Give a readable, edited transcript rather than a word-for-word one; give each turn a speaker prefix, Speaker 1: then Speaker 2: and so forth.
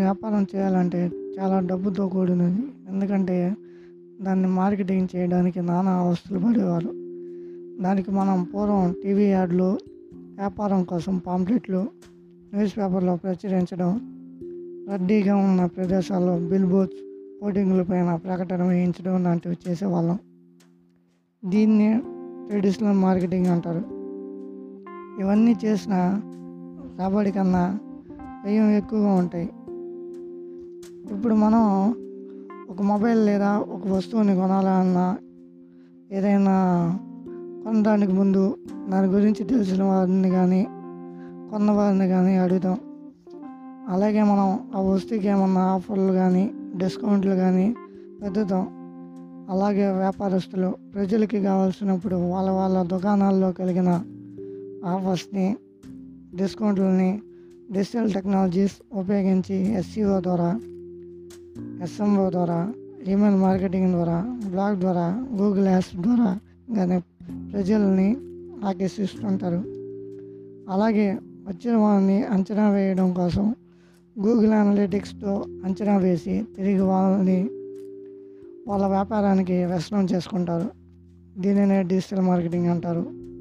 Speaker 1: వ్యాపారం చేయాలంటే చాలా డబ్బుతో కూడినది. ఎందుకంటే దాన్ని మార్కెటింగ్ చేయడానికి నానా అవస్థలు పడేవారు. దానికి మనం పూర్వం టీవీ యాడ్లు, వ్యాపారం కోసం పాంప్లెట్లు, న్యూస్ పేపర్లో ప్రచురించడం, రద్దీగా ఉన్న ప్రదేశాల్లో బిల్ బోర్డ్స్, హోర్డింగుల పైన ప్రకటన వేయించడం లాంటివి చేసేవాళ్ళం. దీన్ని ట్రెడిషనల్ మార్కెటింగ్ అంటారు. ఇవన్నీ చేసిన రాబడి కన్నా వ్యయం ఎక్కువగా ఉంటాయి. ఇప్పుడు మనం ఒక మొబైల్ లేదా ఒక వస్తువుని కొనాలన్నా, ఏదైనా కొనడానికి ముందు దాని గురించి తెలిసిన వారిని కానీ కొన్నవారిని కానీ అడుగుతాం. అలాగే మనం ఆ వస్తువుకి ఏమన్నా ఆఫర్లు కానీ డిస్కౌంట్లు కానీ వెతుకుతాం. అలాగే వ్యాపారస్తులు ప్రజలకి కావాల్సినప్పుడు వాళ్ళ వాళ్ళ దుకాణాల్లో కలిగిన ఆఫర్స్ని, డిస్కౌంట్లని డిజిటల్ టెక్నాలజీస్ ఉపయోగించి ఎస్ఈఓ ద్వారా, ఎస్ఎంఓ ద్వారా, ఈమెయిల్ మార్కెటింగ్ ద్వారా, బ్లాగ్ ద్వారా, గూగుల్ యాడ్స్ ద్వారా కానీ ప్రజల్ని ఆకర్షిస్తుంటారు. అలాగే వచ్చిన వాళ్ళని అంచనా వేయడం కోసం గూగుల్ అనలిటిక్స్తో అంచనా వేసి తిరిగి వాళ్ళని వాళ్ళ వ్యాపారానికి వ్యసనం చేసుకుంటారు. దీనినే డిజిటల్ మార్కెటింగ్ అంటారు.